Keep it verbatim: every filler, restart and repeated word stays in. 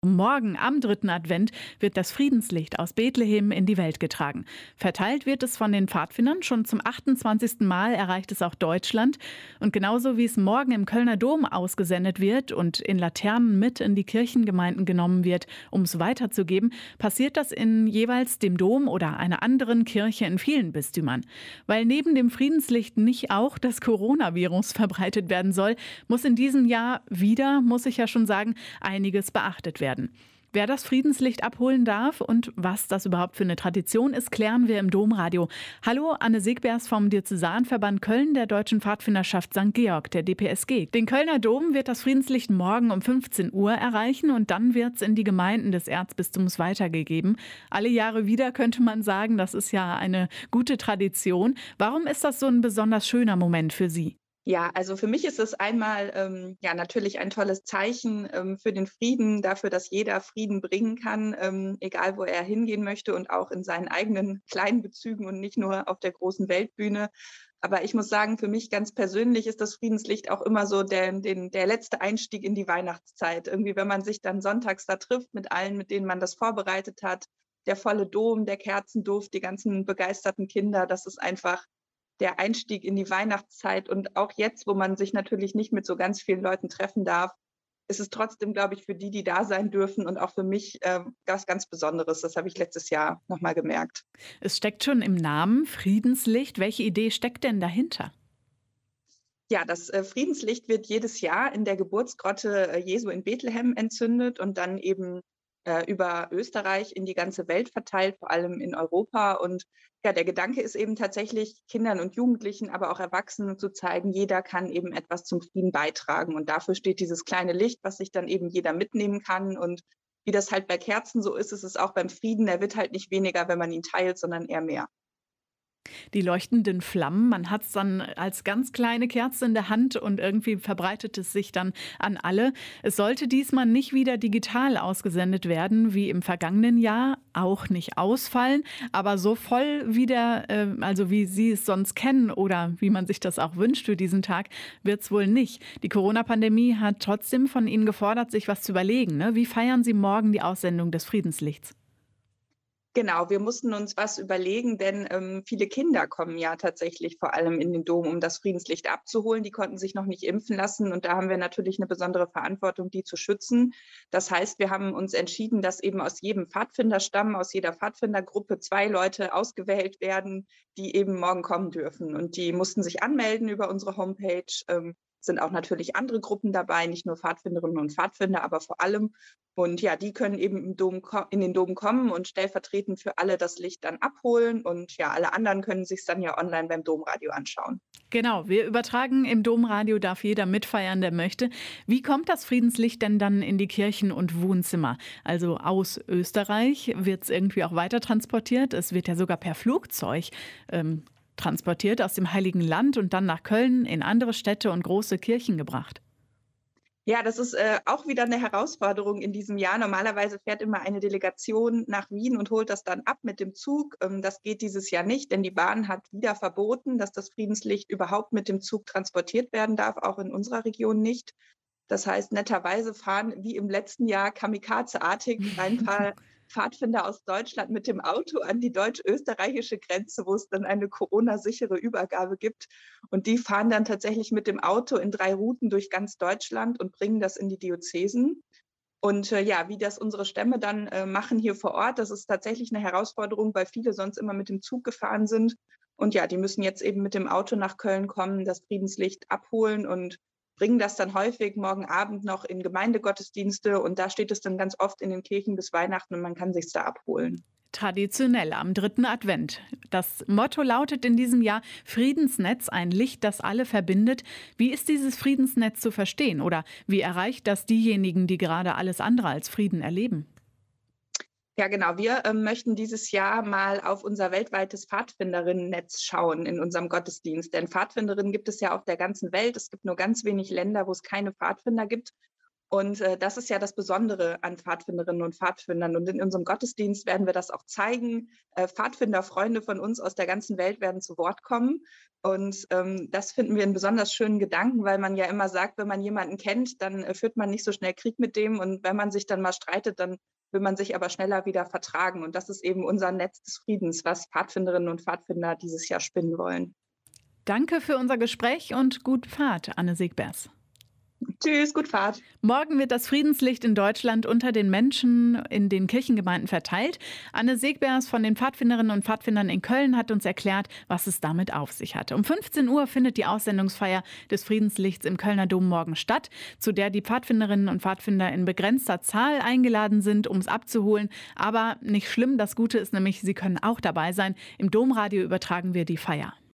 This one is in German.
Morgen am dritten Advent wird das Friedenslicht aus Bethlehem in die Welt getragen. Verteilt wird es von den Pfadfindern. Schon zum achtundzwanzigsten Mal erreicht es auch Deutschland. Und genauso wie es morgen im Kölner Dom ausgesendet wird und in Laternen mit in die Kirchengemeinden genommen wird, um es weiterzugeben, passiert das in jeweils dem Dom oder einer anderen Kirche in vielen Bistümern. Weil neben dem Friedenslicht nicht auch das Coronavirus verbreitet werden soll, muss in diesem Jahr wieder, muss ich ja schon sagen, einiges beachtet werden. Wer das Friedenslicht abholen darf und was das überhaupt für eine Tradition ist, klären wir im Domradio. Hallo, Anne Segbers vom Diözesanverband Köln der Deutschen Pfadfinderschaft Sankt Georg, der D P S G. Den Kölner Dom wird das Friedenslicht morgen um fünfzehn Uhr erreichen und dann wird es in die Gemeinden des Erzbistums weitergegeben. Alle Jahre wieder könnte man sagen, das ist ja eine gute Tradition. Warum ist das so ein besonders schöner Moment für Sie? Ja, also für mich ist es einmal ähm, ja natürlich ein tolles Zeichen ähm, für den Frieden, dafür, dass jeder Frieden bringen kann, ähm, egal wo er hingehen möchte und auch in seinen eigenen kleinen Bezügen und nicht nur auf der großen Weltbühne. Aber ich muss sagen, für mich ganz persönlich ist das Friedenslicht auch immer so der, den, der letzte Einstieg in die Weihnachtszeit. Irgendwie, wenn man sich dann sonntags da trifft mit allen, mit denen man das vorbereitet hat, der volle Dom, der Kerzenduft, die ganzen begeisterten Kinder, das ist einfach der Einstieg in die Weihnachtszeit. Und auch jetzt, wo man sich natürlich nicht mit so ganz vielen Leuten treffen darf, ist es trotzdem, glaube ich, für die, die da sein dürfen und auch für mich äh, was ganz Besonderes. Das habe ich letztes Jahr nochmal gemerkt. Es steckt schon im Namen Friedenslicht. Welche Idee steckt denn dahinter? Ja, das äh, Friedenslicht wird jedes Jahr in der Geburtsgrotte äh, Jesu in Bethlehem entzündet und dann eben äh, über Österreich in die ganze Welt verteilt, vor allem in Europa. Und ja, der Gedanke ist eben tatsächlich, Kindern und Jugendlichen, aber auch Erwachsenen zu zeigen, jeder kann eben etwas zum Frieden beitragen. Und dafür steht dieses kleine Licht, was sich dann eben jeder mitnehmen kann. Und wie das halt bei Kerzen so ist, ist es auch beim Frieden. Der wird halt nicht weniger, wenn man ihn teilt, sondern eher mehr. Die leuchtenden Flammen, man hat es dann als ganz kleine Kerze in der Hand und irgendwie verbreitet es sich dann an alle. Es sollte diesmal nicht wieder digital ausgesendet werden wie im vergangenen Jahr, auch nicht ausfallen, aber so voll wieder, äh, also wie Sie es sonst kennen oder wie man sich das auch wünscht für diesen Tag, wird es wohl nicht. Die Corona-Pandemie hat trotzdem von Ihnen gefordert, sich was zu überlegen. Ne? Wie feiern Sie morgen die Aussendung des Friedenslichts? Genau, wir mussten uns was überlegen, denn ähm, viele Kinder kommen ja tatsächlich vor allem in den Dom, um das Friedenslicht abzuholen. Die konnten sich noch nicht impfen lassen und da haben wir natürlich eine besondere Verantwortung, die zu schützen. Das heißt, wir haben uns entschieden, dass eben aus jedem Pfadfinderstamm, aus jeder Pfadfindergruppe zwei Leute ausgewählt werden, die eben morgen kommen dürfen. Und die mussten sich anmelden über unsere Homepage. Ähm, sind auch natürlich andere Gruppen dabei, nicht nur Pfadfinderinnen und Pfadfinder, aber vor allem. Und ja, die können eben im Dom, in den Dom kommen und stellvertretend für alle das Licht dann abholen. Und ja, alle anderen können sich dann ja online beim Domradio anschauen. Genau, wir übertragen im Domradio, darf jeder mitfeiern, der möchte. Wie kommt das Friedenslicht denn dann in die Kirchen und Wohnzimmer? Also aus Österreich wird es irgendwie auch weiter transportiert. Es wird ja sogar per Flugzeug ähm, transportiert aus dem Heiligen Land und dann nach Köln in andere Städte und große Kirchen gebracht. Ja, das ist äh, auch wieder eine Herausforderung in diesem Jahr. Normalerweise fährt immer eine Delegation nach Wien und holt das dann ab mit dem Zug. Ähm, das geht dieses Jahr nicht, denn die Bahn hat wieder verboten, dass das Friedenslicht überhaupt mit dem Zug transportiert werden darf, auch in unserer Region nicht. Das heißt, netterweise fahren wie im letzten Jahr kamikazeartig ein paar Pfadfinder aus Deutschland mit dem Auto an die deutsch-österreichische Grenze, wo es dann eine Corona-sichere Übergabe gibt. Und die fahren dann tatsächlich mit dem Auto in drei Routen durch ganz Deutschland und bringen das in die Diözesen. Und äh, ja, wie das unsere Stämme dann äh, machen hier vor Ort, das ist tatsächlich eine Herausforderung, weil viele sonst immer mit dem Zug gefahren sind. Und ja, die müssen jetzt eben mit dem Auto nach Köln kommen, das Friedenslicht abholen und bringen das dann häufig morgen Abend noch in Gemeindegottesdienste. Und da steht es dann ganz oft in den Kirchen bis Weihnachten und man kann sich da abholen. Traditionell am dritten Advent. Das Motto lautet in diesem Jahr Friedensnetz, ein Licht, das alle verbindet. Wie ist dieses Friedensnetz zu verstehen oder wie erreicht das diejenigen, die gerade alles andere als Frieden erleben? Ja, genau. Wir ähm, möchten dieses Jahr mal auf unser weltweites Pfadfinderinnen-Netz schauen in unserem Gottesdienst. Denn Pfadfinderinnen gibt es ja auf der ganzen Welt. Es gibt nur ganz wenig Länder, wo es keine Pfadfinder gibt. Und äh, das ist ja das Besondere an Pfadfinderinnen und Pfadfindern. Und in unserem Gottesdienst werden wir das auch zeigen. Äh, Pfadfinderfreunde von uns aus der ganzen Welt werden zu Wort kommen. Und ähm, das finden wir einen besonders schönen Gedanken, weil man ja immer sagt, wenn man jemanden kennt, dann äh, führt man nicht so schnell Krieg mit dem. Und wenn man sich dann mal streitet, dann will man sich aber schneller wieder vertragen. Und das ist eben unser Netz des Friedens, was Pfadfinderinnen und Pfadfinder dieses Jahr spinnen wollen. Danke für unser Gespräch und gut Fahrt, Anne Segbers. Tschüss, gut Fahrt. Morgen wird das Friedenslicht in Deutschland unter den Menschen in den Kirchengemeinden verteilt. Anne Segbers von den Pfadfinderinnen und Pfadfindern in Köln hat uns erklärt, was es damit auf sich hat. Um fünfzehn Uhr findet die Aussendungsfeier des Friedenslichts im Kölner Dom morgen statt, zu der die Pfadfinderinnen und Pfadfinder in begrenzter Zahl eingeladen sind, um es abzuholen. Aber nicht schlimm, das Gute ist nämlich, sie können auch dabei sein. Im Domradio übertragen wir die Feier.